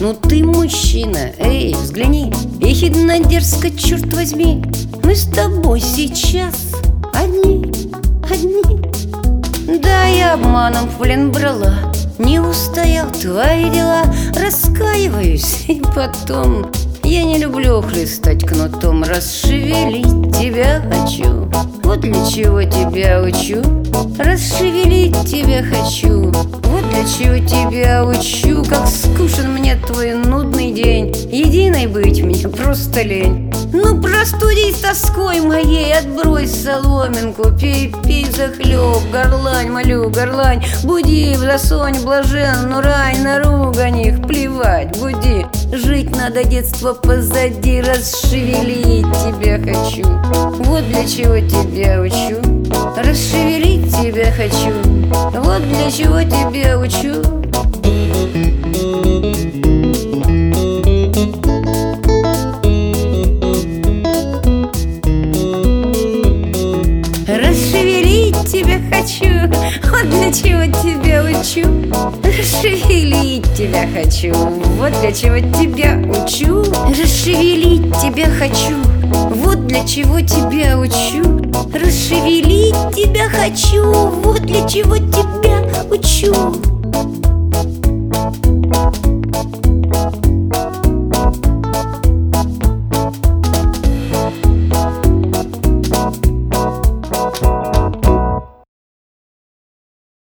Ну ты мужчина, эй, взгляни, ехидно дерзко, черт возьми. Мы с тобой сейчас одни. Да, я обманом в плен брала, не устоял, твои дела. Раскаиваюсь, и потом я не люблю хлестать кнутом. Расшевелить тебя хочу, вот для чего тебя учу. Расшевелить тебя хочу, вот для чего тебя учу. Как скучен мне твой нудный день, единой быть мне просто лень. Ну простудись тоской моей, отбрось соломинку, пей, пей захлеб, горлань, молю, горлань. Буди в засонь блаженну рань, на ругань их плевать, буди. Жить надо, детство позади, расшевелить тебя хочу, вот для чего тебя учу. Расшевелить тебя хочу, вот для чего тебя учу. Расшевелить тебя хочу, вот для чего тебя учу. Расшевелить тебя хочу, вот для чего тебя учу. Расшевелить тебя хочу, вот для чего тебя учу. Расшевелить тебя хочу, вот для чего тебя учу.